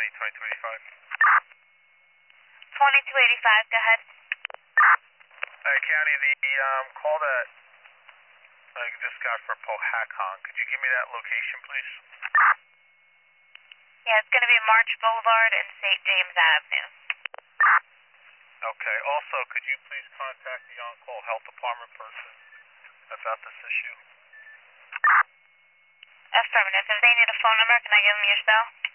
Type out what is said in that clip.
County, 2285. 2285, go ahead. County, the call that I just got for Powhatan, could you give me that location, please? Yeah, it's going to be March Boulevard and St. James Avenue. Okay. Also, could you please contact the on-call health department person about this issue? Affirmative. If they need a phone number, can I give them your cell?